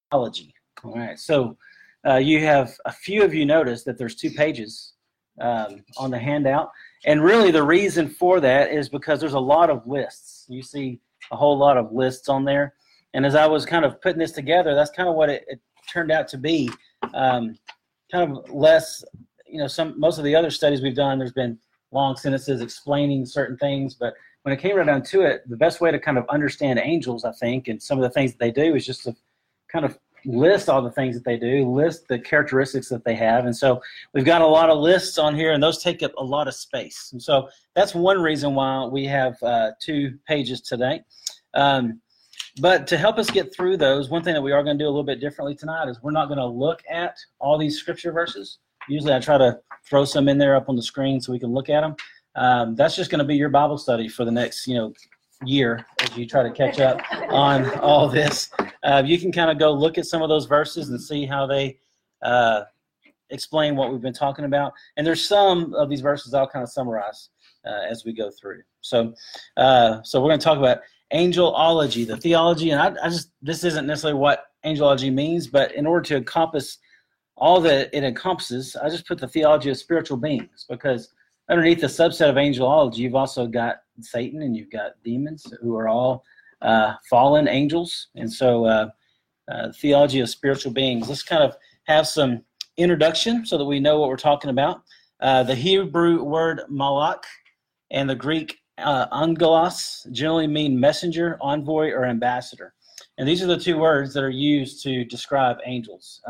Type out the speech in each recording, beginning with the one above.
theology. All right, so you have a few of you noticed that there's 2 pages on the handout, and really the reason for that is because there's a lot of lists. You see a whole lot of lists on there, and as I was kind of putting this together, that's kind of what it turned out to be. Kind of less, most of the other studies we've done, there's been long sentences explaining certain things, but when it came right down to it, the best way to kind of understand angels, I think, and some of the things that they do is just to kind of list all the things that they do, list the characteristics that they have. And so we've got a lot of lists on here, and those take up a lot of space. And so that's one reason why we have 2 pages today. But to help us get through those, one thing that we are going to do a little bit differently tonight is we're not going to look at all these scripture verses. Usually I try to throw some in there up on the screen so we can look at them. That's just going to be your Bible study for the next, year as you try to catch up on all this. You can kind of go look at some of those verses and see how they explain what we've been talking about. And there's some of these verses I'll kind of summarize as we go through. So we're going to talk about angelology, the theology, and this isn't necessarily what angelology means, but in order to encompass all that it encompasses, I just put the theology of spiritual beings, because underneath the subset of angelology, you've also got Satan and you've got demons who are all fallen angels. And so theology of spiritual beings. Let's kind of have some introduction so that we know what we're talking about. The Hebrew word malach and the Greek angelos generally mean messenger, envoy, or ambassador. And these are the 2 words that are used to describe angels.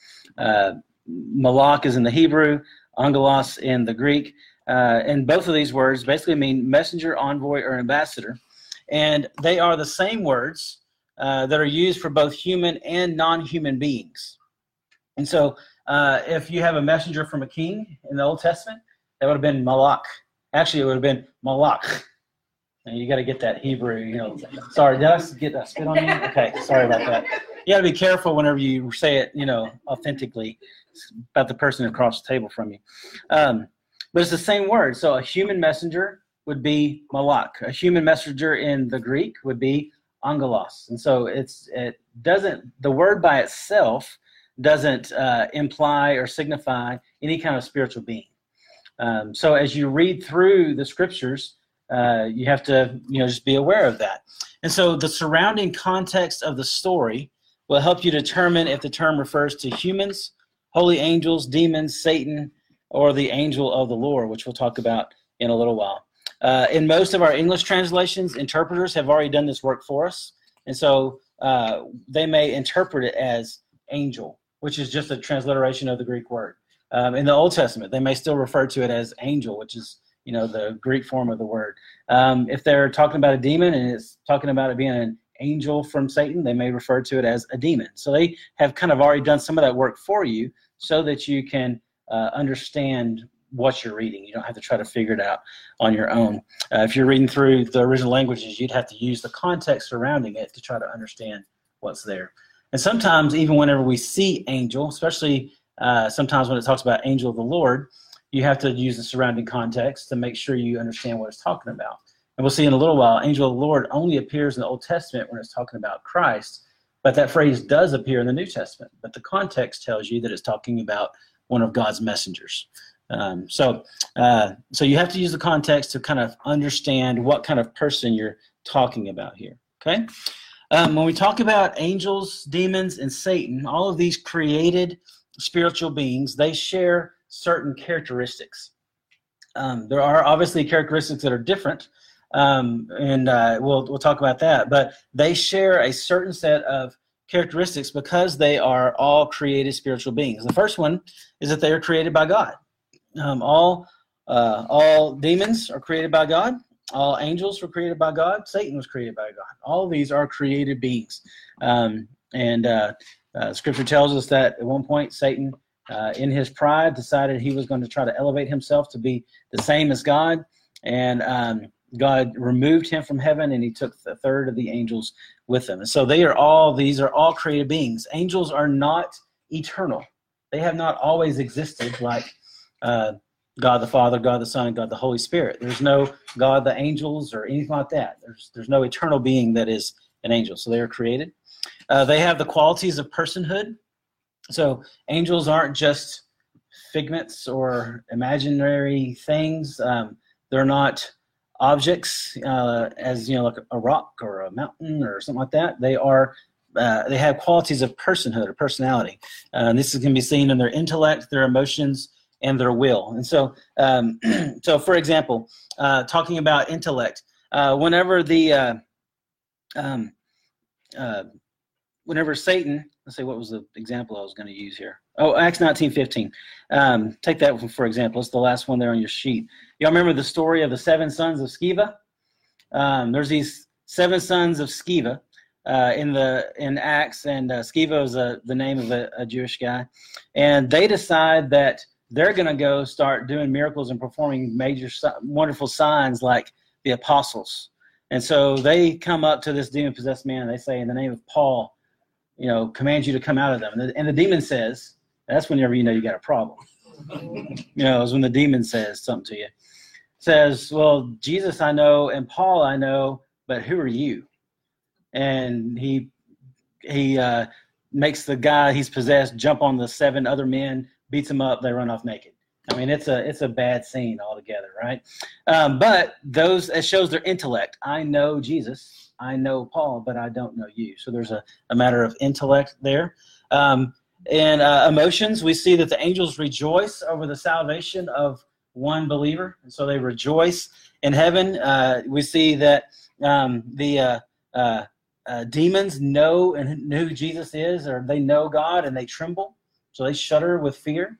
Malach is in the Hebrew, angelos in the Greek. And both of these words basically mean messenger, envoy, or ambassador. And they are the same words that are used for both human and non-human beings. And so if you have a messenger from a king in the Old Testament, that would have been malach. Actually, it would have been malach. And you got to get that Hebrew, Sorry, did I get that spit on you? Okay, sorry about that. You got to be careful whenever you say it, authentically about the person across the table from you. But it's the same word. So a human messenger would be malach. A human messenger in the Greek would be angelos. And so the word by itself doesn't imply or signify any kind of spiritual being. So as you read through the scriptures, you have to, just be aware of that. And so the surrounding context of the story will help you determine if the term refers to humans, holy angels, demons, Satan, or the angel of the Lord, which we'll talk about in a little while. In most of our English translations, interpreters have already done this work for us. And so they may interpret it as angel, which is just a transliteration of the Greek word. In the Old Testament, they may still refer to it as angel, which is, the Greek form of the word. If they're talking about a demon and it's talking about it being an angel from Satan, they may refer to it as a demon. So they have kind of already done some of that work for you so that you can understand what you're reading. You don't have to try to figure it out on your own. If you're reading through the original languages, you'd have to use the context surrounding it to try to understand what's there. And sometimes, even whenever we see angel, especially sometimes when it talks about angel of the Lord, you have to use the surrounding context to make sure you understand what it's talking about. And we'll see in a little while, angel of the Lord only appears in the Old Testament when it's talking about Christ, but that phrase does appear in the New Testament. But the context tells you that it's talking about one of God's messengers. So you have to use the context to kind of understand what kind of person you're talking about here, okay? When we talk about angels, demons, and Satan, all of these created spiritual beings, they share certain characteristics. There are obviously characteristics that are different, and we'll talk about that, but they share a certain set of characteristics because they are all created spiritual beings. The first one is that they are created by God. All demons are created by God. All angels were created by God. Satan was created by God. All of these are created beings. Scripture tells us that at one point Satan, in his pride, decided he was going to try to elevate himself to be the same as God. And God removed him from heaven, and he took a third of the angels with him. And so these are all created beings. Angels are not eternal. They have not always existed like God the Father, God the Son, and God the Holy Spirit. There's no God the angels or anything like that. There's no eternal being that is an angel. So they are created. They have the qualities of personhood. So angels aren't just figments or imaginary things. They're not objects, as like a rock or a mountain or something like that. They are. They have qualities of personhood or personality. This can be seen in their intellect, their emotions, and their will. And so, so for example, talking about intellect, whenever Satan, let's see, what was the example I was going to use here? Oh, Acts 19:15. Take that for example. It's the last one there on your sheet. Y'all remember the story of the 7 sons of Sceva? There's these 7 sons of Sceva in Acts, and Sceva was the name of a Jewish guy, and they decide that they're going to go start doing miracles and performing major wonderful signs like the apostles. And so they come up to this demon-possessed man, and they say, in the name of Paul, command you to come out of them. And the demon says, that's whenever you got a problem. Is when the demon says something to you. Says, well, Jesus I know, and Paul I know, but who are you? And he makes the guy he's possessed jump on the 7 other men, beats them up, they run off naked. I mean, it's a bad scene altogether, right? But it shows their intellect. I know Jesus, I know Paul, but I don't know you. So there's a matter of intellect there. And emotions, we see that the angels rejoice over the salvation of one believer, and so they rejoice in heaven. We see that the demons know who Jesus is, or they know God, and they tremble, so they shudder with fear.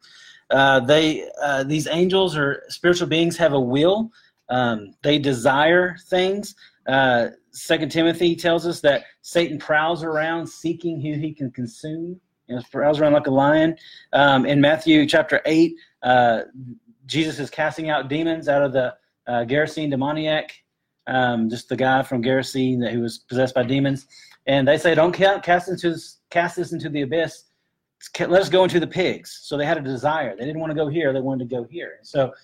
These angels or spiritual beings have a will. They desire things. 2 Timothy tells us that Satan prowls around seeking who he can consume. Prowls around like a lion. In Matthew chapter 8, Jesus is casting out demons out of the Gerasene demoniac, just the guy from Gerasene who was possessed by demons. And they say, don't cast this into the abyss. Let us go into the pigs. So they had a desire. They didn't want to go here. They wanted to go here. So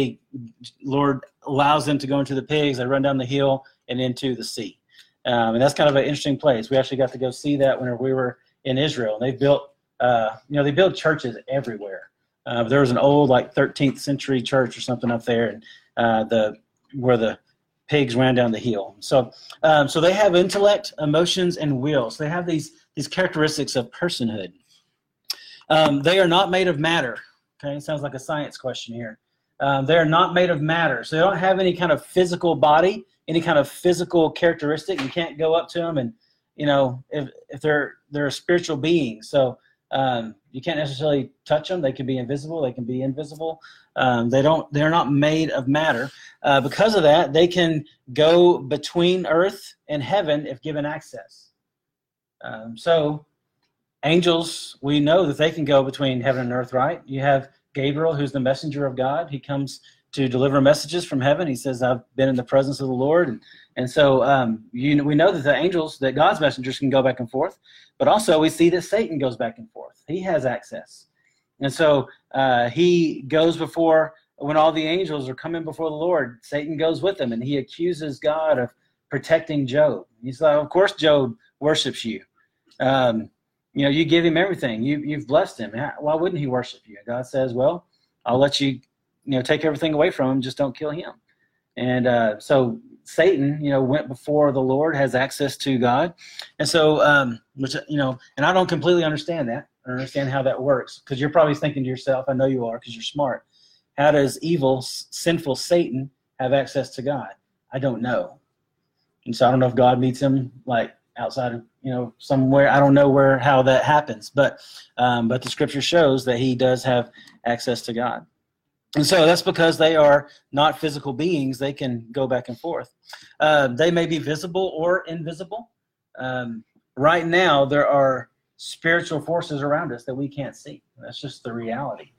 Lord allows them to go into the pigs. They run down the hill and into the sea. And that's kind of an interesting place. We actually got to go see that whenever we were in Israel. They built, they build churches everywhere. There was an old 13th century church or something up there, and where the pigs ran down the hill. So they have intellect, emotions, and will. So they have these characteristics of personhood. They are not made of matter. Okay, it sounds like a science question here. They are not made of matter, so they don't have any kind of physical body, any kind of physical characteristic. You can't go up to them, and if they're a spiritual being, so you can't necessarily touch them. They can be invisible. They can be invisible. They're not made of matter. Because of that, they can go between earth and heaven if given access. So angels, we know that they can go between heaven and earth, right? You have Gabriel, who's the messenger of God. He comes to deliver messages from heaven. He says, I've been in the presence of the Lord. And so we know that the angels, that God's messengers can go back and forth. But also we see that Satan goes back and forth. He has access. And so he goes before, when all the angels are coming before the Lord, Satan goes with them, and he accuses God of protecting Job. He's like, of course Job worships you. You give him everything. You've blessed him. Why wouldn't he worship you? And God says, well, I'll let you, take everything away from him. Just don't kill him. And so Satan, went before the Lord, has access to God. And so, and I don't completely understand that. I don't understand how that works, because you're probably thinking to yourself, I know you are, because you're smart. How does evil, sinful Satan have access to God? I don't know. And so I don't know if God meets him outside of, somewhere. I don't know how that happens, but the scripture shows that he does have access to God. And so that's because they are not physical beings. They can go back and forth. They may be visible or invisible. Right now, there are spiritual forces around us that we can't see. That's just the reality.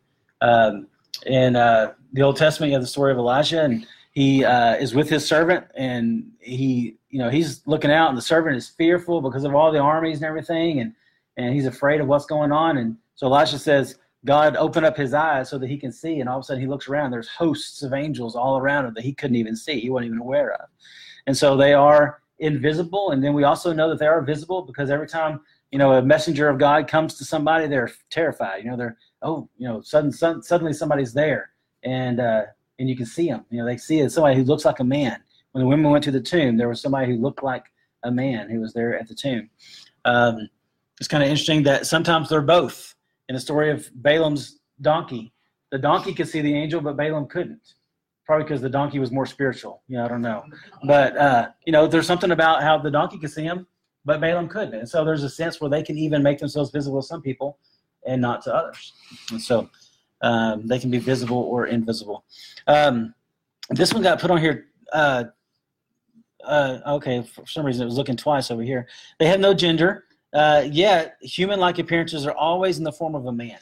In the Old Testament, you have the story of Elijah, and he is with his servant, and he's looking out, and the servant is fearful because of all the armies and everything, and he's afraid of what's going on. And so Elisha says, God, open up his eyes so that he can see. And all of a sudden he looks around. There's hosts of angels all around him that he couldn't even see. He wasn't even aware of. And so they are invisible, and then we also know that they are visible, because every time, a messenger of God comes to somebody, they're terrified. Suddenly somebody's there, and you can see them. They see somebody who looks like a man. When the women went to the tomb, there was somebody who looked like a man who was there at the tomb. It's kind of interesting that sometimes they're both. In the story of Balaam's donkey, the donkey could see the angel, but Balaam couldn't. Probably because the donkey was more spiritual. I don't know. But, there's something about how the donkey could see him, but Balaam couldn't. And so there's a sense where they can even make themselves visible to some people and not to others. And so they can be visible or invisible. This one got put on here. Okay, for some reason it was looking twice over here. They have no gender, yet human-like appearances are always in the form of a man.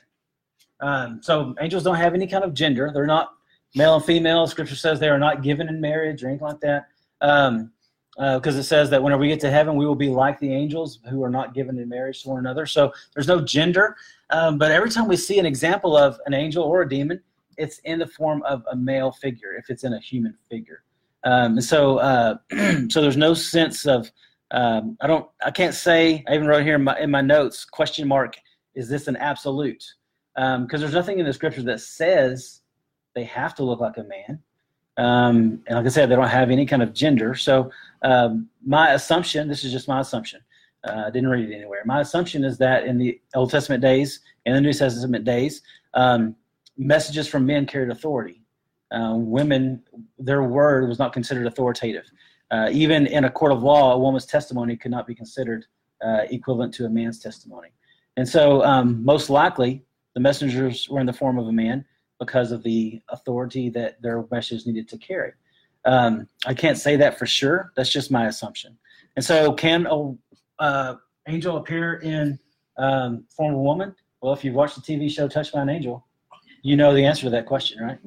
So angels don't have any kind of gender. They're not male and female. Scripture says they are not given in marriage or anything like that. Because it says that whenever we get to heaven, we will be like the angels who are not given in marriage to one another. So there's no gender. But every time we see an example of an angel or a demon, it's in the form of a male figure, if it's in a human figure. So there's no sense of, I can't say, I even wrote here in my notes, question mark, is this an absolute? Because there's nothing in the scripture that says they have to look like a man. And like I said, they don't have any kind of gender. So my assumption, this is just my assumption, I didn't read it anywhere. My assumption is that in the Old Testament days and the New Testament days, messages from men carried authority. Women, their word was not considered authoritative. Even in a court of law, a woman's testimony could not be considered equivalent to a man's testimony. And so most likely, the messengers were in the form of a man because of the authority that their message needed to carry. I can't say that for sure. That's just my assumption. And so can an angel appear in form of a woman? Well, if you've watched the TV show Touched by an Angel, you know the answer to that question, right?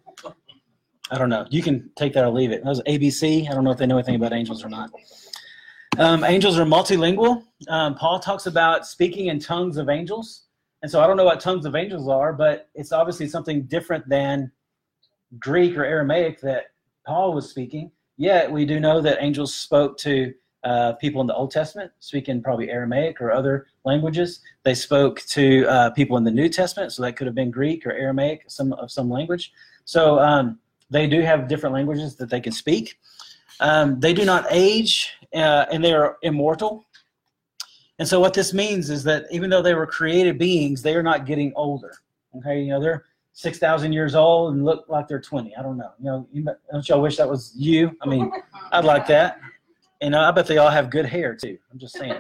I don't know. You can take that or leave it. That was ABC. I don't know if they know anything about angels or not. Angels are multilingual. Paul talks about speaking in tongues of angels. And so I don't know what tongues of angels are, but it's obviously something different than Greek or Aramaic that Paul was speaking. Yet we do know that angels spoke to people in the Old Testament, speaking probably Aramaic or other languages. They spoke to people in the New Testament, so that could have been Greek or Aramaic, some language. So they do have different languages that they can speak. They do not age, and they are immortal. And so what this means is that even though they were created beings, they are not getting older. Okay, they're 6,000 years old and look like they're 20. I don't know. Don't y'all wish that was you? I mean, I'd like that. And I bet they all have good hair too. I'm just saying.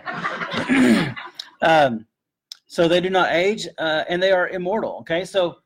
So they do not age, and they are immortal. Okay, so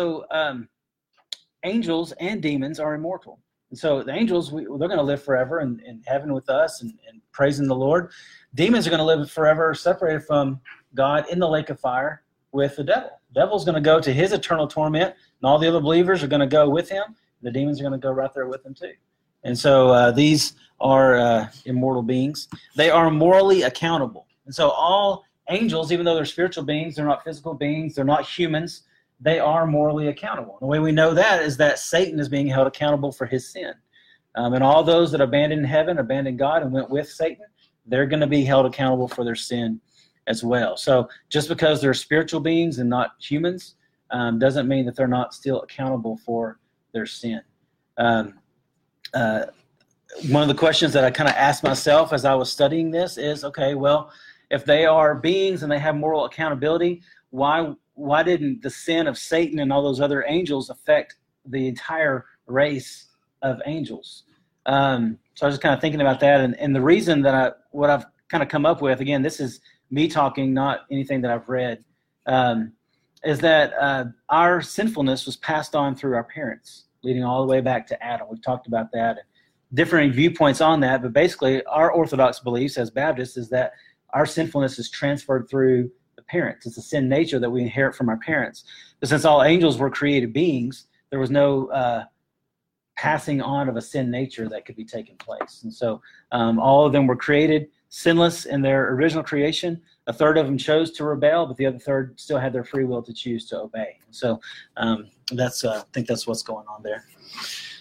angels and demons are immortal. And so the angels, they're going to live forever in heaven with us and praising the Lord. Demons are going to live forever separated from God in the lake of fire with the devil. The devil's going to go to his eternal torment, and all the other believers are going to go with him. The demons are going to go right there with him too. And so these are immortal beings. They are morally accountable. And so all angels, even though they're spiritual beings, they're not physical beings, they're not humans, they are morally accountable. The way we know that is that Satan is being held accountable for his sin. And all those that abandoned heaven, abandoned God, and went with Satan, they're going to be held accountable for their sin as well. So just because they're spiritual beings and not humans doesn't mean that they're not still accountable for their sin. One of the questions that I kind of asked myself as I was studying this is, okay, well, if they are beings and they have moral accountability, why didn't the sin of Satan and all those other angels affect the entire race of angels? So I was just kind of thinking about that, and the reason that what I've kind of come up with, again, this is me talking, not anything that I've read, is that our sinfulness was passed on through our parents, leading all the way back to Adam. We've talked about that, and differing viewpoints on that, but basically our Orthodox beliefs as Baptists is that our sinfulness is transferred through the parents. It's a sin nature that we inherit from our parents. But since all angels were created beings, there was no passing on of a sin nature that could be taking place. And so all of them were created sinless in their original creation. A third of them chose to rebel, but the other third still had their free will to choose to obey. So I think that's what's going on there.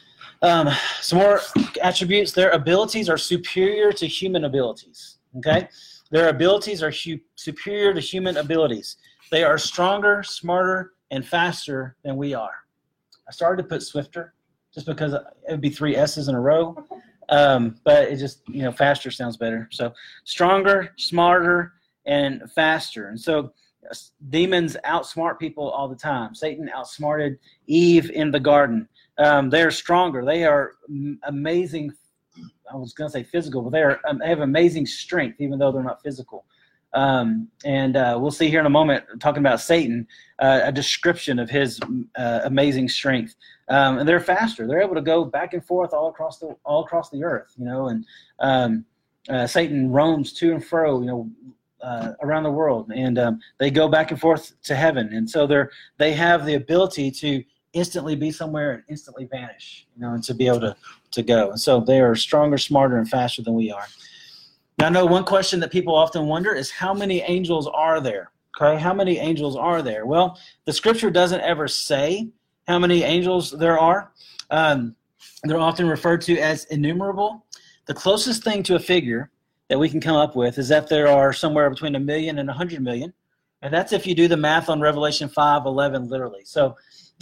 Some more attributes. Their abilities are superior to human abilities. Okay? Their abilities are superior to human abilities. They are stronger, smarter, and faster than we are. I started to put swifter just because it would be 3 S's in a row. But it just, faster sounds better. So stronger, smarter, and faster. And so demons outsmart people all the time. Satan outsmarted Eve in the garden. They're stronger. They are amazing. I was going to say physical, but they have amazing strength, even though they're not physical. And we'll see here in a moment, talking about Satan, a description of his amazing strength. And they're faster. They're able to go back and forth all across the earth, and Satan roams to and fro, around the world, and they go back and forth to heaven. And so they have the ability to instantly be somewhere and instantly vanish, and to be able to go. And so they are stronger, smarter, and faster than we are. Now, I know one question that people often wonder is, how many angels are there? Okay, how many angels are there? Well, the scripture doesn't ever say how many angels there are. They're often referred to as innumerable. The closest thing to a figure that we can come up with is that there are somewhere between 1 million and 100 million. And that's if you do the math on Revelation 5:11 literally. So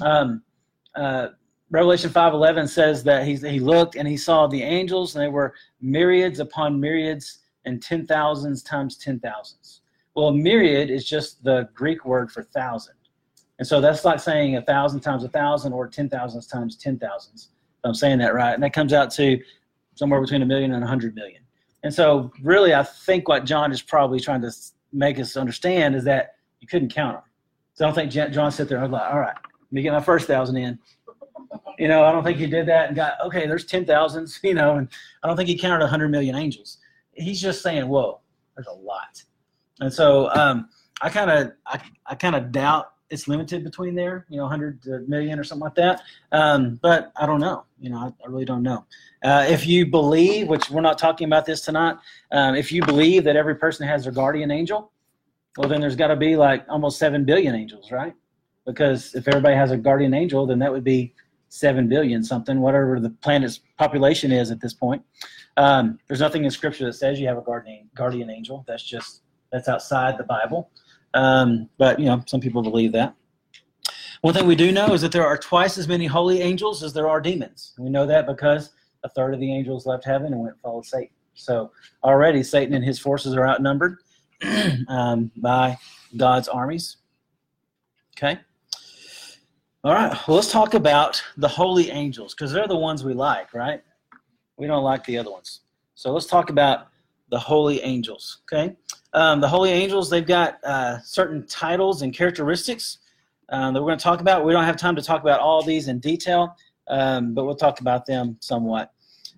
Revelation 5:11 says that he looked and he saw the angels, and they were myriads upon myriads and 10,000s times 10,000s. Well, a myriad is just the Greek word for thousand. And so that's like saying 1,000 times 1,000 or 10,000s times 10,000s. If I'm saying that right. And that comes out to somewhere between 1 million and 100 million. And so really, I think what John is probably trying to make us understand is that you couldn't count them. So I don't think John sat there and was like, all right, let me get my first 1,000 in. I don't think he did that and got, okay, there's 10,000s, and I don't think he counted 100 million angels. He's just saying, whoa, there's a lot. And so I kind of doubt it's limited between there, 100 million or something like that. But I don't know. I really don't know. If you believe, which we're not talking about this tonight, if you believe that every person has their guardian angel, well, then there's got to be like almost 7 billion angels, right? Because if everybody has a guardian angel, then that would be 7 billion something, whatever the planet's population is at this point. There's nothing in Scripture that says you have a guardian angel. That's outside the Bible. But some people believe that. One thing we do know is that there are twice as many holy angels as there are demons. We know that because 1/3 of the angels left heaven and went and followed Satan. So already Satan and his forces are outnumbered by God's armies. Okay. All right. Well, let's talk about the holy angels, because they're the ones we like, right? We don't like the other ones. So let's talk about the holy angels. Okay. The holy angels, they've got certain titles and characteristics that we're going to talk about. We don't have time to talk about all these in detail, but we'll talk about them somewhat.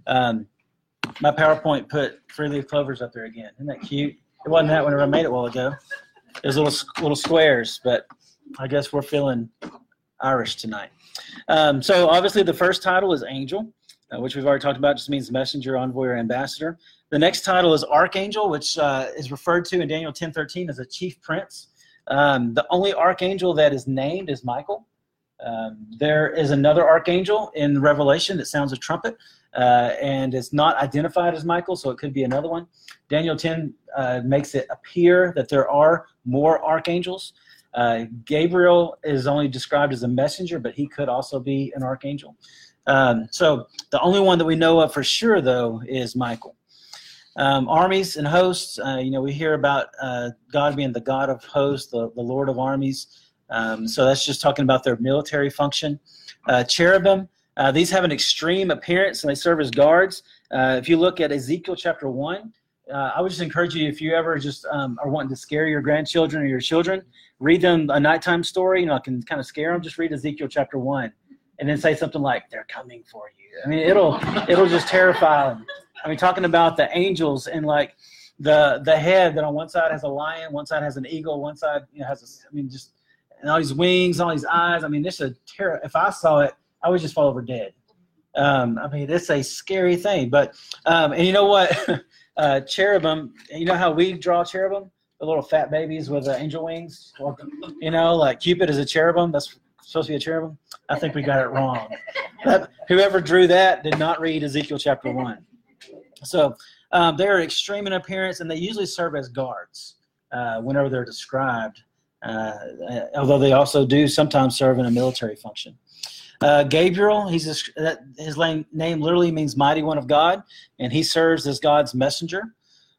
My PowerPoint put 3-leaf clovers up there again. Isn't that cute? It wasn't that whenever I made it a while ago. It was little squares, but I guess we're feeling Irish tonight. So obviously the first title is angel, which we've already talked about. Just means messenger, envoy, or ambassador. The next title is archangel, which is referred to in Daniel 10:13 as a chief prince. The only archangel that is named is Michael. There is another archangel in Revelation that sounds a trumpet, and it's not identified as Michael, so it could be another one. Daniel 10 makes it appear that there are more archangels. Gabriel is only described as a messenger, but he could also be an archangel. So the only one that we know of for sure, though, is Michael. Armies and hosts, we hear about God being the God of hosts, the Lord of armies. So that's just talking about their military function. Cherubim, these have an extreme appearance, and they serve as guards. If you look at Ezekiel chapter 1, I would just encourage you, if you ever just are wanting to scare your grandchildren or your children, read them a nighttime story, can kind of scare them. Just read Ezekiel chapter 1 and then say something like, they're coming for you. I mean, it'll just terrify them. I mean, talking about the angels and like the head that on one side has a lion, one side has an eagle, one side has and all these wings, all these eyes. I mean, this is a terror. If I saw it, I would just fall over dead. It's a scary thing. But and you know what? Cherubim. You know how we draw cherubim? The little fat babies with angel wings. Like Cupid is a cherubim. That's supposed to be a cherubim? I think we got it wrong. Whoever drew that did not read Ezekiel chapter 1. So they are extreme in appearance, and they usually serve as guards whenever they're described, although they also do sometimes serve in a military function. Gabriel, his name literally means mighty one of God, and he serves as God's messenger.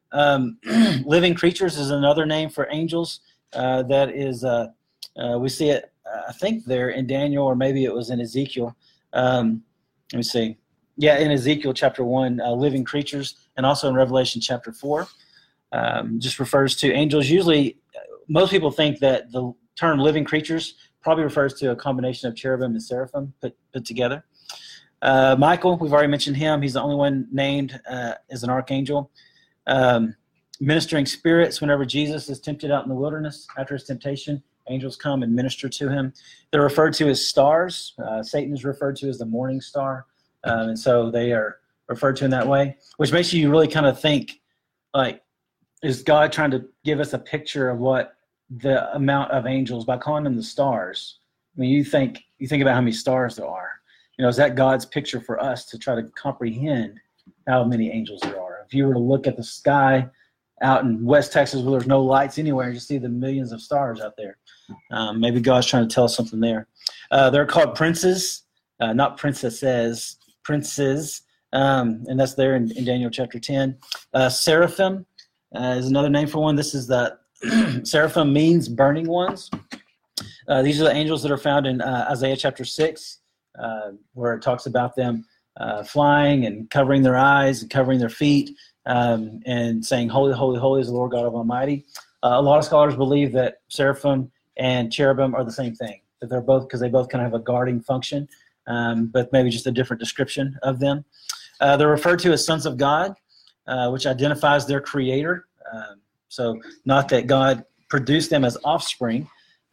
Living creatures is another name for angels. That is, we see it, I think, there in Daniel, or maybe it was in Ezekiel. Let me see. Yeah, in Ezekiel chapter 1, living creatures, and also in Revelation chapter 4. Just refers to angels. Usually, most people think that the term living creatures probably refers to a combination of cherubim and seraphim put together. Michael, we've already mentioned him. He's the only one named as an archangel. Ministering spirits, whenever Jesus is tempted out in the wilderness after his temptation, angels come and minister to him. They're referred to as stars. Satan is referred to as the morning star. And so they are referred to in that way, which makes you really kind of think, like, is God trying to give us a picture of what the amount of angels by calling them the stars? I mean, you think about how many stars there are. Is that God's picture for us to try to comprehend how many angels there are? If you were to look at the sky out in West Texas where there's no lights anywhere, you see the millions of stars out there. Maybe God's trying to tell us something there. They're called princes, not princesses, princes, and that's there in Daniel chapter 10. Seraphim is another name for one. This is the seraphim means burning ones. These are the angels that are found in Isaiah chapter 6, where it talks about them flying and covering their eyes and covering their feet, and saying, "Holy, holy, holy is the Lord God Almighty." A lot of scholars believe that seraphim and cherubim are the same thing, that they're both, because they both kind of have a guarding function, but maybe just a different description of them. They're referred to as sons of God, which identifies their creator. So not that God produced them as offspring,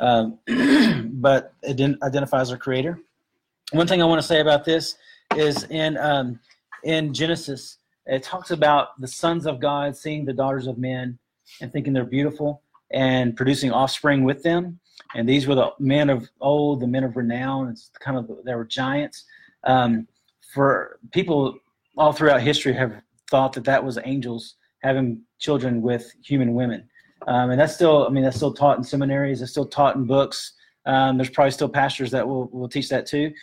but it identifies their creator. One thing I want to say about this is in Genesis, it talks about the sons of God seeing the daughters of men and thinking they're beautiful and producing offspring with them. And these were the men of old, the men of renown. It's kind of, they were giants. For people all throughout history have thought that was angels having children with human women. And that's still taught in seminaries. It's still taught in books. There's probably still pastors that will teach that too.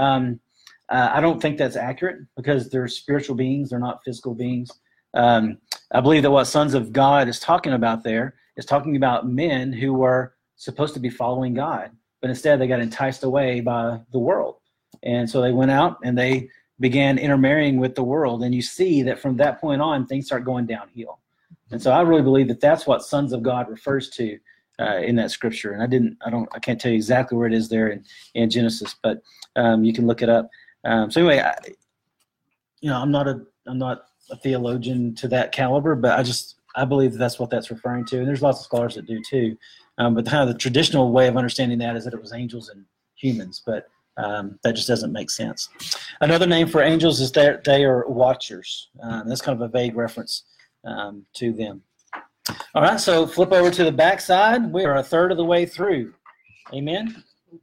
I don't think that's accurate, because they're spiritual beings. They're not physical beings. I believe that what sons of God is talking about there is talking about men who were supposed to be following God, but instead they got enticed away by the world. And so they went out and they began intermarrying with the world. And you see that from that point on, things start going downhill. And so I really believe that that's what sons of God refers to in that scripture. And I can't tell you exactly where it is there in Genesis, but you can look it up. So anyway, I'm not a theologian to that caliber, but I believe that's what that's referring to. And there's lots of scholars that do too. But kind of the traditional way of understanding that is that it was angels and humans, but that just doesn't make sense. Another name for angels is that they are watchers. That's kind of a vague reference to them. All right, so flip over to the back side. We are a third of the way through. Amen?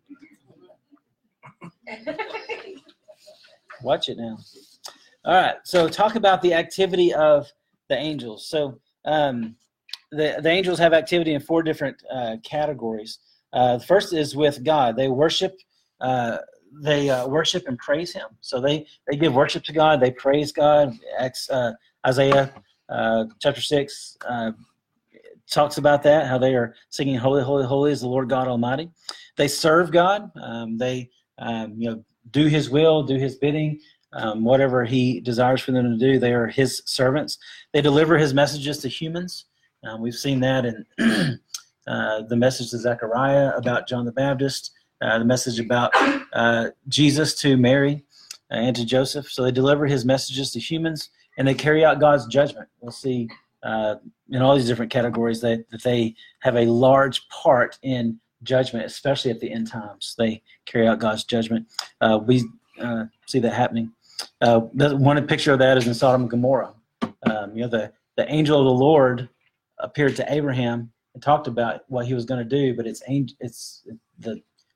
Watch it now. All right, so talk about the activity of the angels. So the angels have activity in 4 different categories. The first is with God. They worship. They worship and praise Him. So they give worship to God. They praise God. Isaiah chapter 6 talks about that, how they are singing, "Holy, holy, holy is the Lord God Almighty." They serve God. They do His will, do His bidding. Whatever He desires for them to do, they are His servants. They deliver His messages to humans. We've seen that in the message to Zechariah about John the Baptist, the message about Jesus to Mary and to Joseph. So they deliver His messages to humans, and they carry out God's judgment. We'll see in all these different categories that they have a large part in judgment, especially at the end times. They carry out God's judgment. We see that happening. One picture of that is in Sodom and Gomorrah. The angel of the Lord appeared to Abraham and talked about what he was going to do, but it's the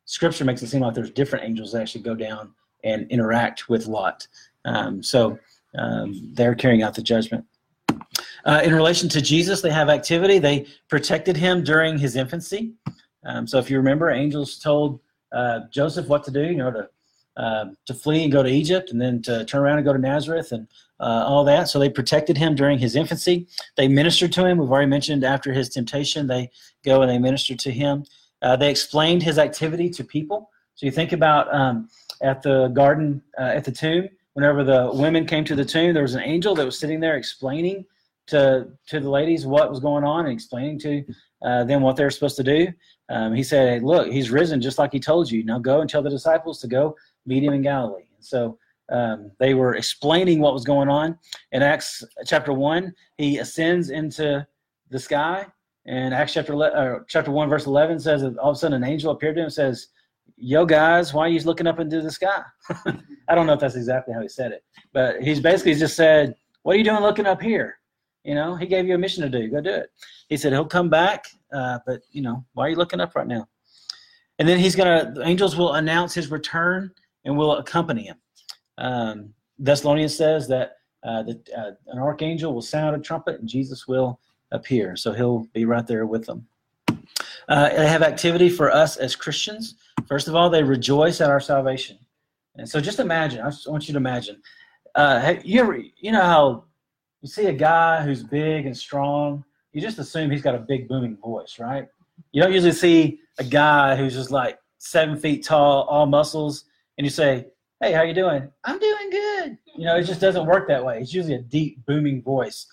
Scripture makes it seem like there's different angels that actually go down and interact with Lot. They're carrying out the judgment. In relation to Jesus, they have activity. They protected him during his infancy. So if you remember, angels told Joseph what to do, to flee and go to Egypt, and then to turn around and go to Nazareth, and all that. So they protected him during his infancy. They ministered to him. We've already mentioned after his temptation, they go and they minister to him. They explained his activity to people. So you think about at the garden, at the tomb, whenever the women came to the tomb, there was an angel that was sitting there explaining to the ladies what was going on and explaining to them what they were supposed to do. He said, "Hey, look, he's risen just like he told you. Now go and tell the disciples to go meet him in Galilee." And so they were explaining what was going on. In Acts chapter 1, he ascends into the sky. And Acts chapter 1, verse 11 says that all of a sudden an angel appeared to him and says, "Yo, guys, why are you looking up into the sky?" I don't know if that's exactly how he said it. But he's basically just said, "What are you doing looking up here? He gave you a mission to do. Go do it." He said he'll come back, but, why are you looking up right now? And then the angels will announce his return and will accompany him. Thessalonians says that an archangel will sound a trumpet and Jesus will appear. So he'll be right there with them. They have activity for us as Christians. First of all, they rejoice at our salvation. And so just imagine, I just want you to imagine, you know how you see a guy who's big and strong, you just assume he's got a big booming voice, right? You don't usually see a guy who's just like 7 feet tall, all muscles, and you say, "Hey, how you doing?" "I'm doing good." It just doesn't work that way. It's usually a deep, booming voice.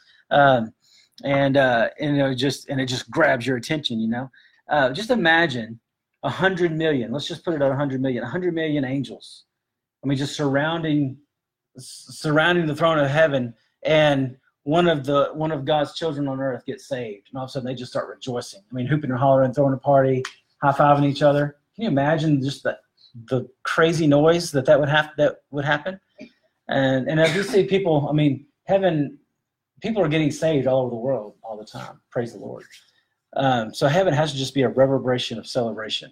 It just grabs your attention, Just imagine 100 million, let's just put it at 100 million, 100 million angels. Just surrounding the throne of heaven, and one of God's children on earth gets saved, and all of a sudden they just start rejoicing. Hooping and hollering, throwing a party, high-fiving each other. Can you imagine just the crazy noise that would happen? And as we see people, heaven, people are getting saved all over the world all the time. Praise the Lord. So heaven has to just be a reverberation of celebration,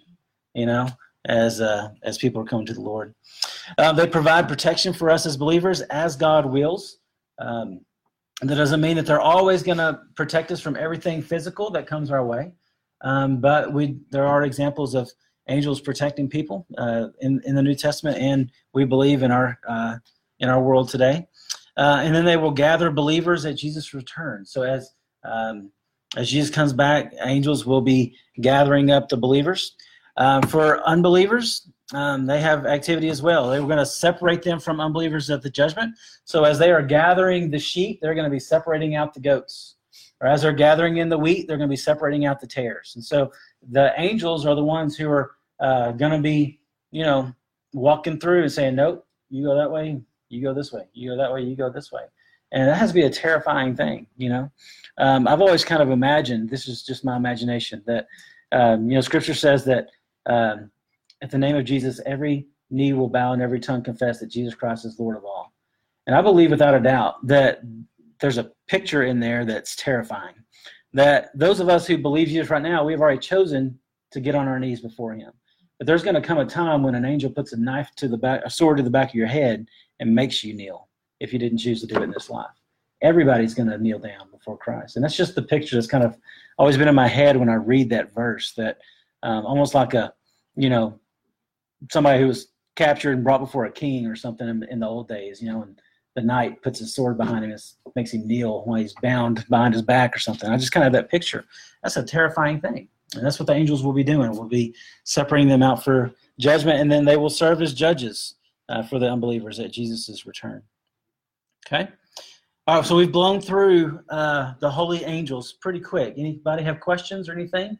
as people are coming to the Lord. They provide protection for us as believers as God wills. That doesn't mean that they're always going to protect us from everything physical that comes our way. But there are examples of angels protecting people in the New Testament, and we believe in our world today. And then they will gather believers at Jesus' return. So as Jesus comes back, angels will be gathering up the believers. For unbelievers, they have activity as well. They were going to separate them from unbelievers at the judgment. So as they are gathering the sheep, they're going to be separating out the goats. Or as they're gathering in the wheat, they're going to be separating out the tares. And so the angels are the ones who are going to be, walking through and saying, "Nope, you go that way, you go this way. You go that way, you go this way." And that has to be a terrifying thing, I've always kind of imagined, this is just my imagination, that, Scripture says that at the name of Jesus, every knee will bow and every tongue confess that Jesus Christ is Lord of all. And I believe without a doubt that there's a picture in there that's terrifying. That those of us who believe Jesus right now, we've already chosen to get on our knees before him. But there's going to come a time when an angel puts a sword to the back of your head and makes you kneel if you didn't choose to do it in this life. Everybody's going to kneel down before Christ. And that's just the picture that's kind of always been in my head when I read that verse, that almost like somebody who was captured and brought before a king or something in the old days, and the knight puts his sword behind him and makes him kneel while he's bound behind his back or something. I just kind of have that picture. That's a terrifying thing. And that's what the angels will be doing. We'll be separating them out for judgment, and then they will serve as judges for the unbelievers at Jesus' return. Okay? All right, so we've blown through the holy angels pretty quick. Anybody have questions or anything?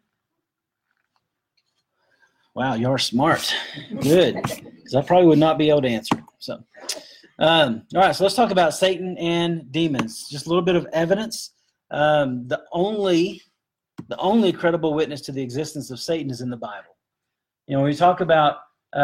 Wow, you're smart. Good. Because I probably would not be able to answer. So, all right, so let's talk about Satan and demons. Just a little bit of evidence. The only credible witness to the existence of Satan is in the Bible. When we talk about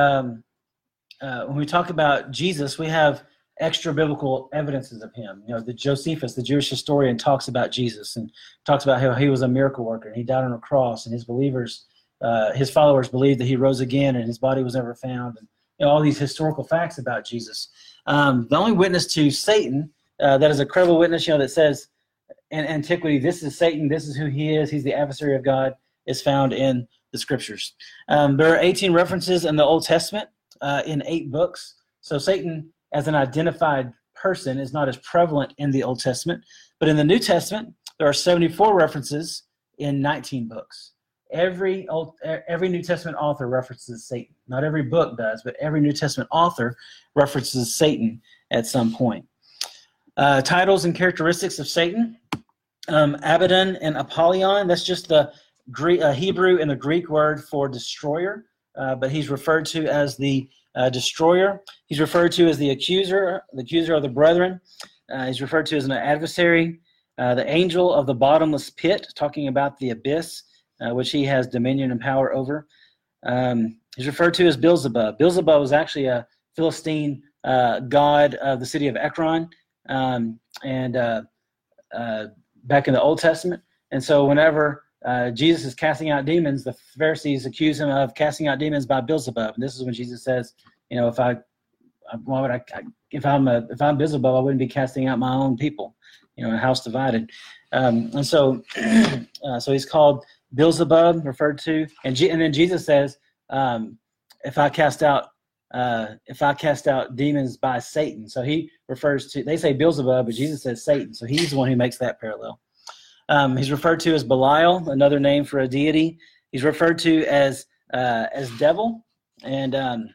Jesus, we have extra biblical evidences of him. The Josephus, the Jewish historian, talks about Jesus and talks about how he was a miracle worker and he died on a cross, and his believers his followers believed that he rose again and his body was never found, and all these historical facts about Jesus. The only witness to Satan that is a credible witness, that says in antiquity, this is Satan, this is who he is, he's the adversary of God, is found in the scriptures. There are 18 references in the Old Testament in 8 books. So Satan as an identified person is not as prevalent in the Old Testament. But in the New Testament, there are 74 references in 19 books. Every New Testament author references Satan. Not every book does, but every New Testament author references Satan at some point. Titles and characteristics of Satan. Abaddon and Apollyon, that's just the Hebrew and the Greek word for destroyer, but he's referred to as the destroyer. He's referred to as the accuser of the brethren. He's referred to as an adversary, the angel of the bottomless pit, talking about the abyss, which he has dominion and power over. He's referred to as Beelzebub. Beelzebub was actually a Philistine god of the city of Ekron, back in the Old Testament. And so whenever Jesus is casting out demons, the Pharisees accuse him of casting out demons by Beelzebub. And this is when Jesus says, if I'm Beelzebub, I wouldn't be casting out my own people, a house divided. And so he's called Beelzebub, referred to, and then Jesus says, if I cast out demons by Satan. So he refers to, they say Beelzebub, but Jesus says Satan. So he's the one who makes that parallel. He's referred to as Belial, another name for a deity. He's referred to as devil, and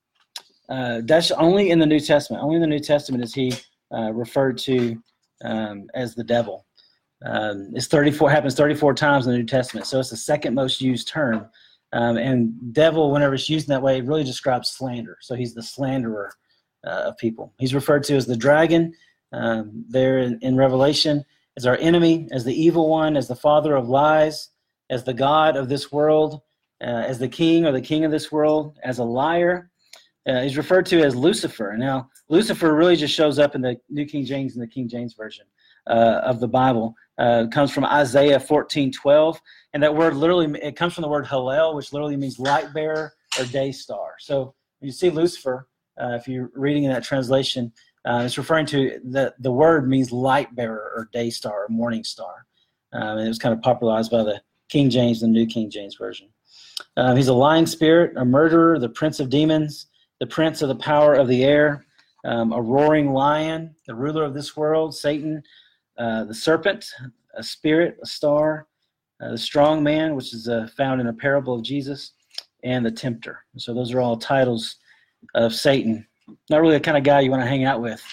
that's only in the New Testament. Only in the New Testament is he referred to as the devil. It's 34, happens 34 times in the New Testament, so it's the second most used term. And devil, whenever it's used in that way, it really describes slander. So he's the slanderer of people. He's referred to as the dragon there in Revelation, as our enemy, as the evil one, as the father of lies, as the god of this world, as the king or the king of this world, as a liar. He's referred to as Lucifer. Now, Lucifer really just shows up in the New King James and the King James Version of the Bible. It comes from Isaiah 14:12, and that word literally, it comes from the word Hallel, which literally means light bearer or day star. So when you see Lucifer, if you're reading in that translation, it's referring to the word means light bearer or day star or morning star. And it was kind of popularized by the King James and the New King James Version. He's a lying spirit, a murderer, the prince of demons, the prince of the power of the air, a roaring lion, the ruler of this world, Satan, the serpent, a spirit, a star, the strong man, which is found in a parable of Jesus, and the tempter. So those are all titles of Satan. Not really the kind of guy you want to hang out with.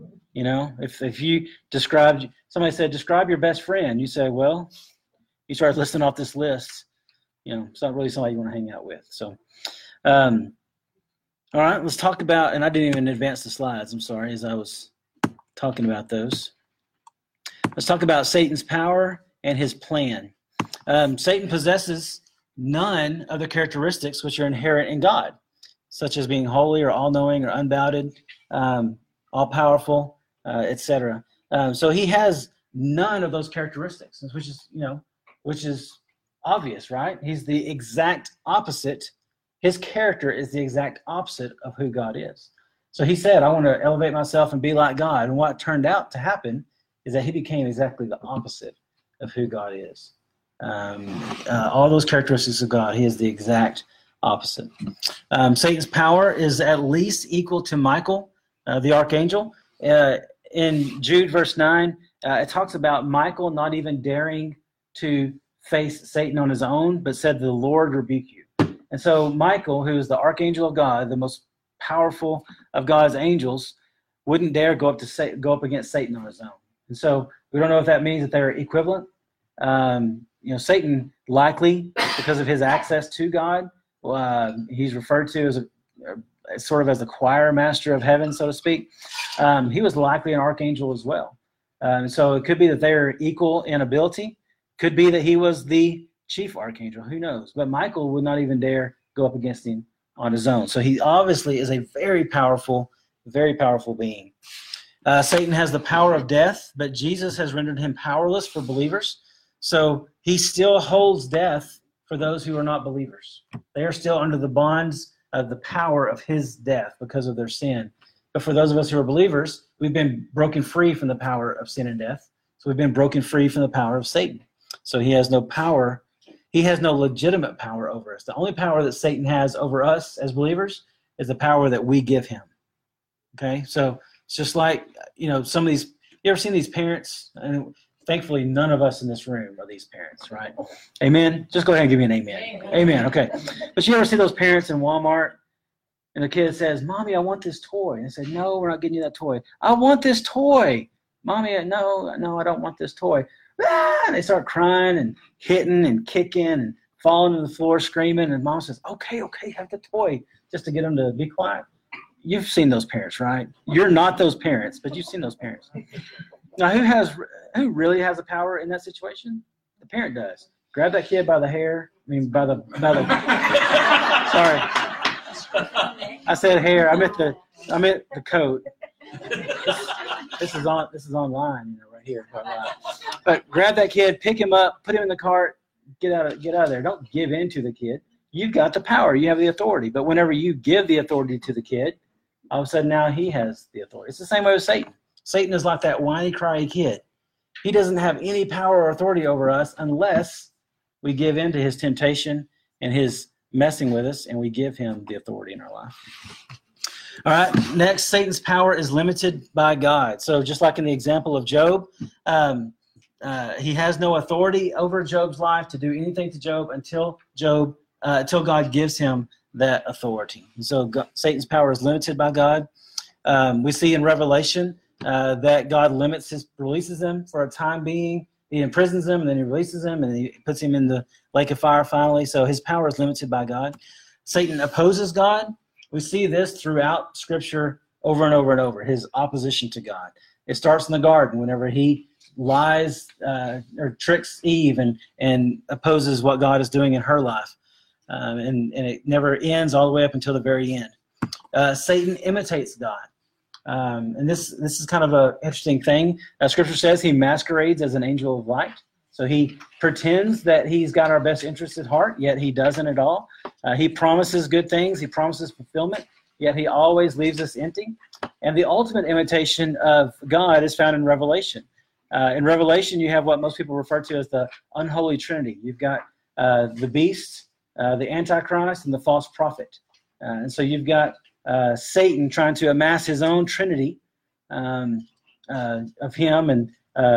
If you described, somebody said, describe your best friend, you say, well, you start listing off this list, it's not really somebody you want to hang out with. So, all right, let's talk about, and I didn't even advance the slides, I'm sorry, as I was talking about those. Let's talk about Satan's power and his plan. Satan possesses none of the characteristics which are inherent in God, such as being holy or all-knowing or unbounded, all-powerful, etc. So he has none of those characteristics, which is obvious, right? He's the exact opposite. His character is the exact opposite of who God is. So he said, I want to elevate myself and be like God. And what turned out to happen is that he became exactly the opposite of who God is. All those characteristics of God, he is the exact opposite. Satan's power is at least equal to Michael, the archangel. In Jude verse 9, it talks about Michael not even daring to face Satan on his own, but said, the Lord rebuke you. And so Michael, who is the archangel of God, the most powerful of God's angels, wouldn't dare go up against Satan on his own. And so we don't know if that means that they're equivalent. Satan likely, because of his access to God, he's referred to as sort of as the choir master of heaven, so to speak. He was likely an archangel as well. So it could be that they're equal in ability. Could be that he was the chief archangel. Who knows? But Michael would not even dare go up against him on his own. So he obviously is a very powerful being. Satan has the power of death, but Jesus has rendered him powerless for believers. So he still holds death for those who are not believers. They are still under the bonds of the power of his death because of their sin. But for those of us who are believers, we've been broken free from the power of sin and death. So we've been broken free from the power of Satan. So he has no power. He has no legitimate power over us. The only power that Satan has over us as believers is the power that we give him. Okay? So it's just like, some of these, you ever seen these parents? And thankfully, none of us in this room are these parents, right? Amen? Just go ahead and give me an amen. Amen, okay. But you ever see those parents in Walmart, and the kid says, Mommy, I want this toy. And they say, no, we're not getting you that toy. I want this toy. Mommy, no, I don't want this toy. Ah! And they start crying and hitting and kicking and falling to the floor screaming. And Mom says, okay, have the toy, just to get them to be quiet. You've seen those parents, right? You're not those parents, but you've seen those parents. Now, who really has the power in that situation? The parent does. Grab that kid by the hair. By the sorry. I said hair. I meant the coat. This is online, right here. But grab that kid, pick him up, put him in the cart, get out of there. Don't give in to the kid. You've got the power. You have the authority. But whenever you give the authority to the kid, all of a sudden now he has the authority. It's the same way with Satan. Satan is like that whiny, cryy kid. He doesn't have any power or authority over us unless we give in to his temptation and his messing with us, and we give him the authority in our life. All right, next, Satan's power is limited by God. So just like in the example of Job, he has no authority over Job's life to do anything to Job until God gives him that authority. And so Satan's power is limited by God. We see in Revelation that God releases him for a time being. He imprisons him, and then he releases him, and he puts him in the lake of fire finally. So his power is limited by God. Satan opposes God. We see this throughout Scripture over and over and over, his opposition to God. It starts in the garden whenever he lies or tricks Eve and opposes what God is doing in her life. And it never ends all the way up until the very end. Satan imitates God. And this is kind of an interesting thing. Scripture says he masquerades as an angel of light. So he pretends that he's got our best interests at heart, yet he doesn't at all. He promises good things. He promises fulfillment, yet he always leaves us empty. And the ultimate imitation of God is found in Revelation. In Revelation, you have what most people refer to as the unholy trinity. You've got the beast, the Antichrist, and the false prophet. And so you've got Satan trying to amass his own trinity of him and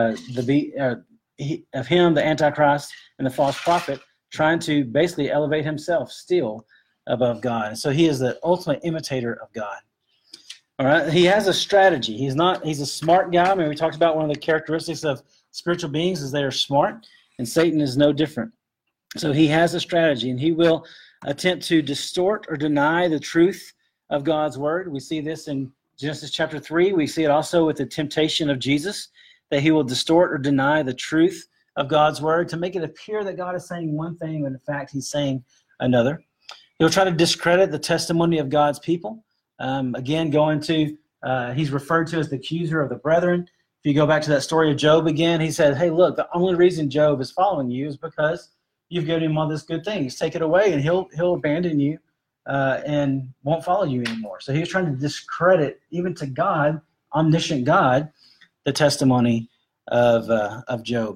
of him, the Antichrist, and the false prophet, trying to basically elevate himself still above God. So he is the ultimate imitator of God. All right, he has a strategy. He's a smart guy. We talked about one of the characteristics of spiritual beings is they are smart, and Satan is no different. So he has a strategy, and he will attempt to distort or deny the truth of God's word. We see this in Genesis chapter 3. We see it also with the temptation of Jesus, that he will distort or deny the truth of God's word to make it appear that God is saying one thing when in fact he's saying another. He'll try to discredit the testimony of God's people. Again, he's referred to as the accuser of the brethren. If you go back to that story of Job again, he said, hey, look, the only reason Job is following you is because you've given him all this good things. Take it away and he'll abandon you and won't follow you anymore. So he was trying to discredit, even to God, omniscient God, the testimony of Job.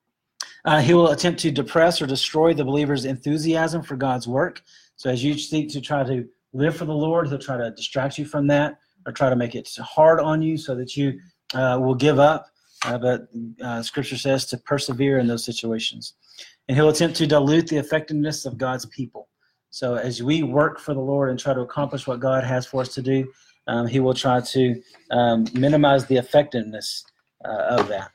He will attempt to depress or destroy the believer's enthusiasm for God's work. So as you seek to try to live for the Lord, he'll try to distract you from that or try to make it hard on you so that you will give up. But Scripture says to persevere in those situations. And he'll attempt to dilute the effectiveness of God's people. So as we work for the Lord and try to accomplish what God has for us to do, he will try to minimize the effectiveness of that.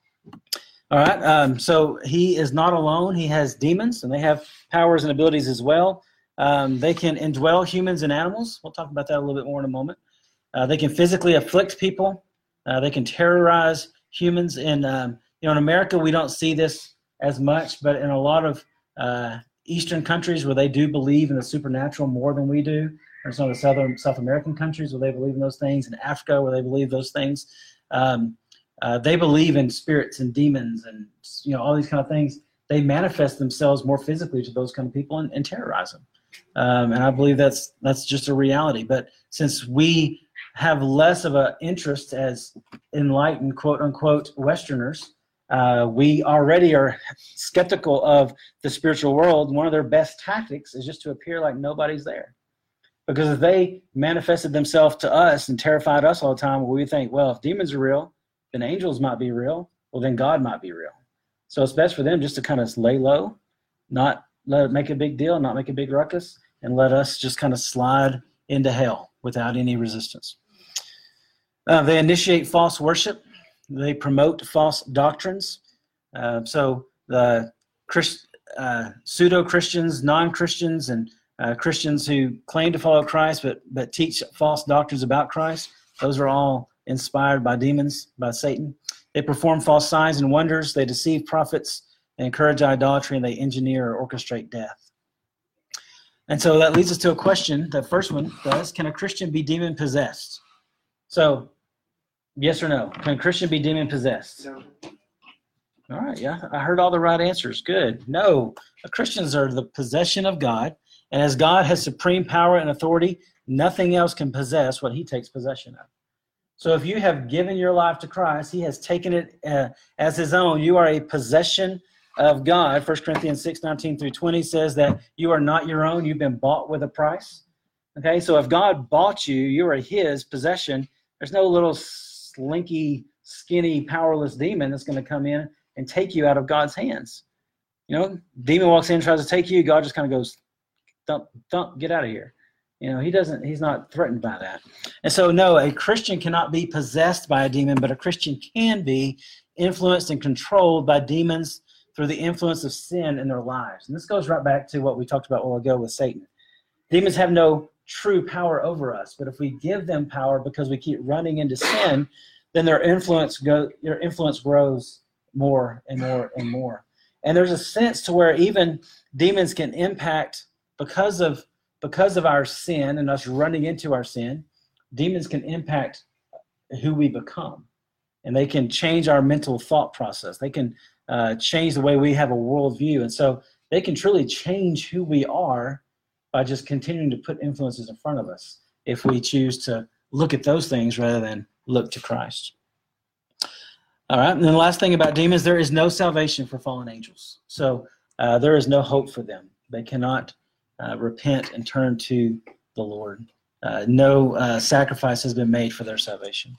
All right, so he is not alone. He has demons, and they have powers and abilities as well. They can indwell humans and animals. We'll talk about that a little bit more in a moment. They can physically afflict people. They can terrorize humans. And in America, we don't see this as much, but in a lot of Eastern countries where they do believe in the supernatural more than we do, or some of the South American countries where they believe in those things, in Africa where they believe those things, they believe in spirits and demons and all these kind of things they manifest themselves more physically to those kind of people and terrorize them. And I believe that's just a reality. But since we have less of an interest as enlightened, quote unquote, Westerners, we already are skeptical of the spiritual world. One of their best tactics is just to appear like nobody's there. Because if they manifested themselves to us and terrified us all the time, we think, well, if demons are real, then angels might be real. Well, then God might be real. So it's best for them just to kind of lay low, not let it make a big deal, not make a big ruckus, and let us just kind of slide into hell without any resistance. They initiate false worship. They promote false doctrines. So the pseudo-Christians, non-Christians, and Christians who claim to follow Christ but teach false doctrines about Christ, those are all inspired by demons, by Satan. They perform false signs and wonders. They deceive prophets. They encourage idolatry, and they engineer or orchestrate death. And so that leads us to a question. The first one does: can a Christian be demon possessed? So, yes or no? Can a Christian be demon possessed? No. All right, yeah, I heard all the right answers. Good. No, Christians are the possession of God, and as God has supreme power and authority, nothing else can possess what he takes possession of. So if you have given your life to Christ, he has taken it as his own. You are a possession of God. 1 Corinthians 6:19-20 says that you are not your own. You've been bought with a price. Okay, so if God bought you, you are his possession. There's no little slinky, skinny, powerless demon that's going to come in and take you out of God's hands. You know, demon walks in, tries to take you. God just kind of goes, thump, thump, get out of here. You know, he's not threatened by that. And so, no, a Christian cannot be possessed by a demon, but a Christian can be influenced and controlled by demons through the influence of sin in their lives. And this goes right back to what we talked about a while ago with Satan. Demons have no true power over us, but if we give them power because we keep running into sin, then their influence grows more and more and more. And there's a sense to where even demons can impact because of our sin and us running into our sin. Demons can impact who we become, and they can change our mental thought process. They can change the way we have a worldview, and so they can truly change who we are by just continuing to put influences in front of us if we choose to look at those things rather than look to Christ. All right, and then the last thing about demons, there is no salvation for fallen angels. So there is no hope for them. They cannot repent and turn to the Lord. No sacrifice has been made for their salvation.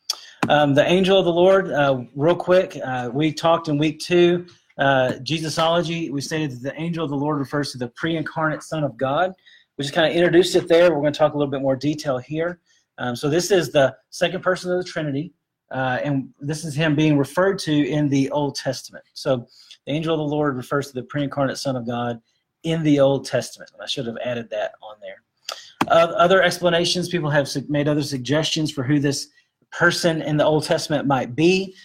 The angel of the Lord, real quick, we talked in week 2, Jesusology. We stated that the angel of the Lord refers to the pre-incarnate Son of God. We just kind of introduced it there. We're going to talk a little bit more detail here. So this is the second person of the Trinity, and this is him being referred to in the Old Testament. So the angel of the Lord refers to the pre-incarnate Son of God in the Old Testament. I should have added that on there. Other explanations, people have made other suggestions for who this person in the Old Testament might be.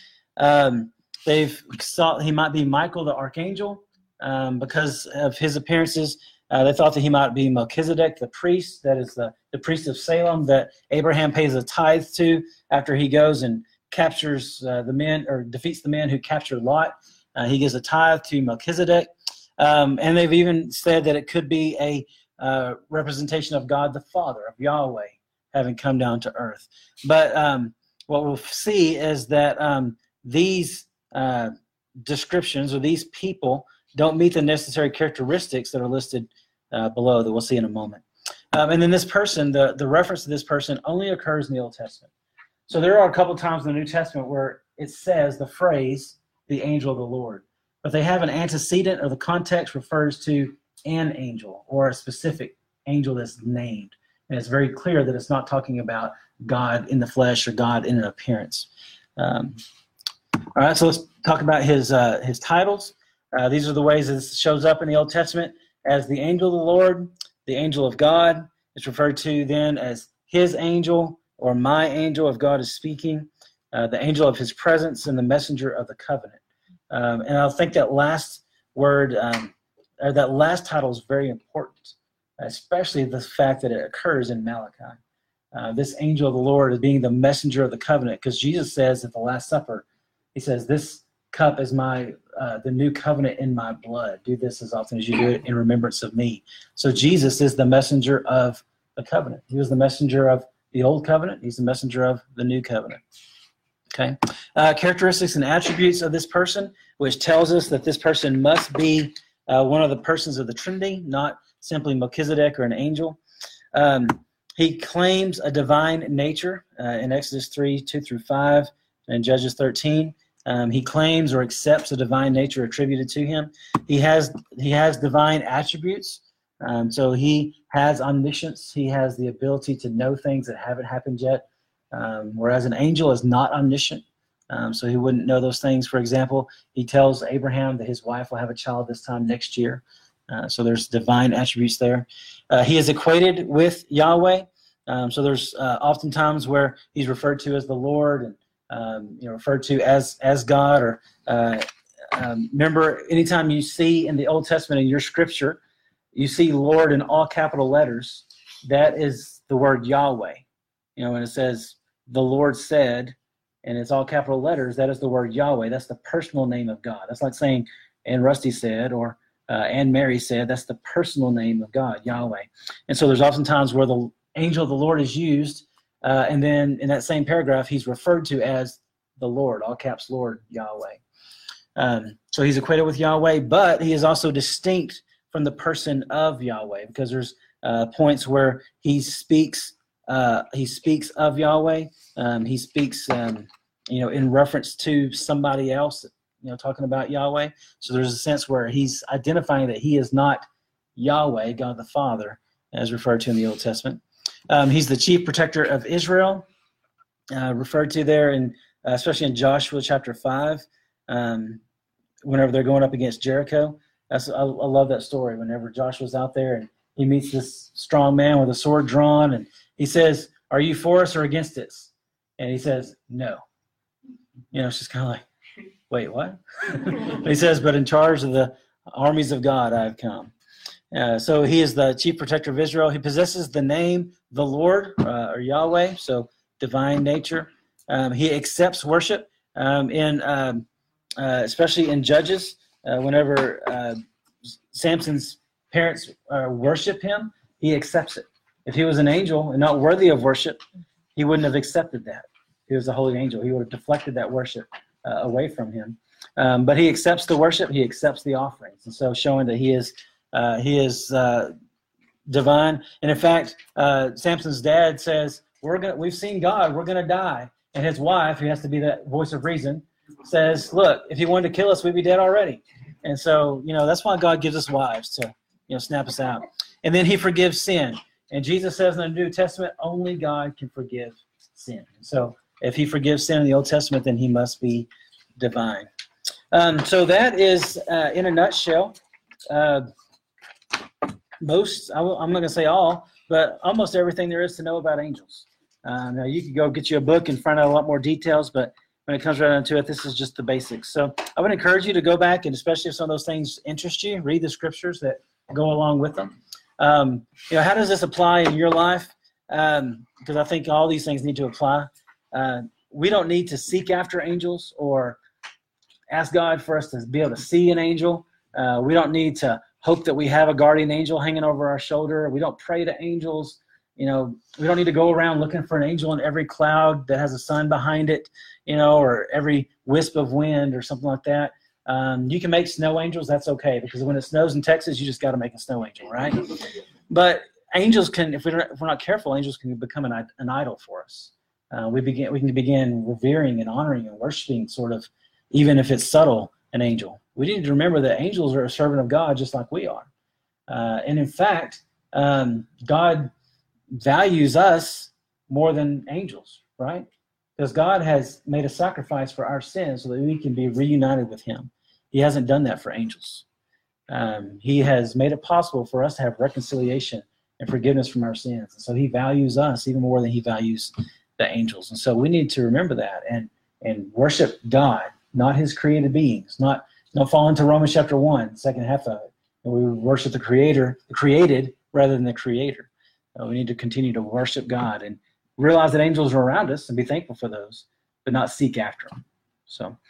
They've thought he might be Michael the archangel because of his appearances. They thought that he might be Melchizedek the priest, that is the priest of Salem that Abraham pays a tithe to after he goes and captures the men, or defeats the men who captured Lot. He gives a tithe to Melchizedek. And they've even said that it could be a representation of God the Father, of Yahweh, having come down to earth. But what we'll see is that these descriptions, or these people, don't meet the necessary characteristics that are listed below that we'll see in a moment. And then this person, the reference to this person only occurs in the Old Testament. So there are a couple times in the New Testament where it says the phrase, the angel of the Lord. But they have an antecedent, or the context refers to an angel or a specific angel that's named. And it's very clear that it's not talking about God in the flesh or God in an appearance. All right, so let's talk about his titles. These are the ways this shows up in the Old Testament as the angel of the Lord, the angel of God. It's referred to then as his angel or my angel if God is speaking, the angel of his presence, and the messenger of the covenant. And I think that last word, or that last title is very important, especially the fact that it occurs in Malachi. This angel of the Lord is being the messenger of the covenant, because Jesus says at the Last Supper, he says, "This cup is my the new covenant in my blood. Do this as often as you do it in remembrance of me. So Jesus is the messenger of the covenant. He was the messenger of the old covenant. He's the messenger of the new covenant. Okay. Characteristics and attributes of this person, which tells us that this person must be one of the persons of the Trinity, not simply Melchizedek or an angel. He claims a divine nature in Exodus 3:2-5 and Judges 13. He claims or accepts a divine nature attributed to him. He has divine attributes. So he has omniscience. He has the ability to know things that haven't happened yet, whereas an angel is not omniscient. So he wouldn't know those things. For example, he tells Abraham that his wife will have a child this time next year. So there's divine attributes there. He is equated with Yahweh. So there's oftentimes where he's referred to as the Lord and referred to as God. Or remember, anytime you see in the Old Testament in your scripture, you see Lord in all capital letters, that is the word Yahweh. When it says the Lord said, and it's all capital letters, that is the word Yahweh. That's the personal name of God. That's like saying, and Rusty said, or and Mary said. That's the personal name of God, Yahweh. And so there's oftentimes where the angel of the Lord is used, and then in that same paragraph, he's referred to as the Lord, all caps Lord, Yahweh. So he's equated with Yahweh, but he is also distinct from the person of Yahweh, because there's points where he speaks of Yahweh. He speaks, in reference to somebody else, talking about Yahweh. So there's a sense where he's identifying that he is not Yahweh, God the Father, as referred to in the Old Testament. He's the chief protector of Israel, referred to there, especially in Joshua chapter 5, whenever they're going up against Jericho. I love that story. Whenever Joshua's out there and he meets this strong man with a sword drawn, and he says, "Are you for us or against us?" And he says, "No." It's just kind of like, wait, what? He says, "But in charge of the armies of God I have come." So he is the chief protector of Israel. He possesses the name the Lord, or Yahweh, so divine nature. He accepts worship, especially in Judges. Whenever Samson's parents worship him, he accepts it. If he was an angel and not worthy of worship, he wouldn't have accepted that. If he was a holy angel, he would have deflected that worship away from him. But he accepts the worship, he accepts the offerings, and so showing that he is divine. And in fact, Samson's dad says, "We've seen God, we're going to die." And his wife, who has to be that voice of reason, says, "Look, if he wanted to kill us, we'd be dead already." And so, that's why God gives us wives to, snap us out. And then he forgives sin. And Jesus says in the New Testament, only God can forgive sin. So if he forgives sin in the Old Testament, then he must be divine. So that is, in a nutshell, I'm not going to say all, but almost everything there is to know about angels. Now, you could go get you a book and find out a lot more details, but when it comes right down to it, this is just the basics. So I would encourage you to go back, and especially if some of those things interest you, read the scriptures that go along with them. How does this apply in your life? Because I think all these things need to apply. We don't need to seek after angels or ask God for us to be able to see an angel. We don't need to hope that we have a guardian angel hanging over our shoulder. We don't pray to angels. We don't need to go around looking for an angel in every cloud that has a sun behind it, or every wisp of wind or something like that. You can make snow angels. That's okay, because when it snows in Texas, you just got to make a snow angel, right? But angels can, if we're not careful, angels can become an idol for us. We can begin revering and honoring and worshiping, sort of, even if it's subtle, an angel. We need to remember that angels are a servant of God just like we are. And in fact, God values us more than angels, right? Because God has made a sacrifice for our sins so that we can be reunited with him. He hasn't done that for angels. He has made it possible for us to have reconciliation and forgiveness from our sins. And so he values us even more than he values the angels. And so we need to remember that and worship God, not his created beings, not fall into Romans chapter 1, second half of it. And we worship the Creator, the created, rather than the Creator. We need to continue to worship God and realize that angels are around us and be thankful for those, but not seek after them. So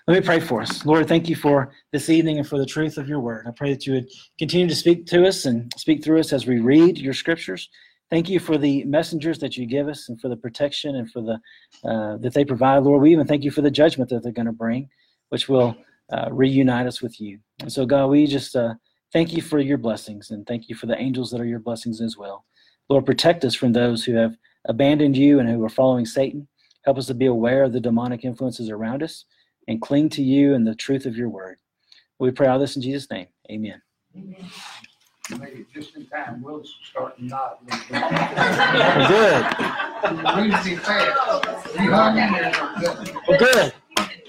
Let me pray for us. Lord, thank you for this evening and for the truth of your word. I pray that you would continue to speak to us and speak through us as we read your scriptures. Thank you for the messengers that you give us and for the protection and for the that they provide, Lord. We even thank you for the judgment that they're going to bring, which will reunite us with you. And so, God, we just thank you for your blessings and thank you for the angels that are your blessings as well. Lord, protect us from those who have abandoned you and who are following Satan. Help us to be aware of the demonic influences around us and cling to you and the truth of your word. We pray all this in Jesus' name. Amen. Amen. Made it just in time. We'll start not. Well, good. Read it fast. You hung in there. Well, good.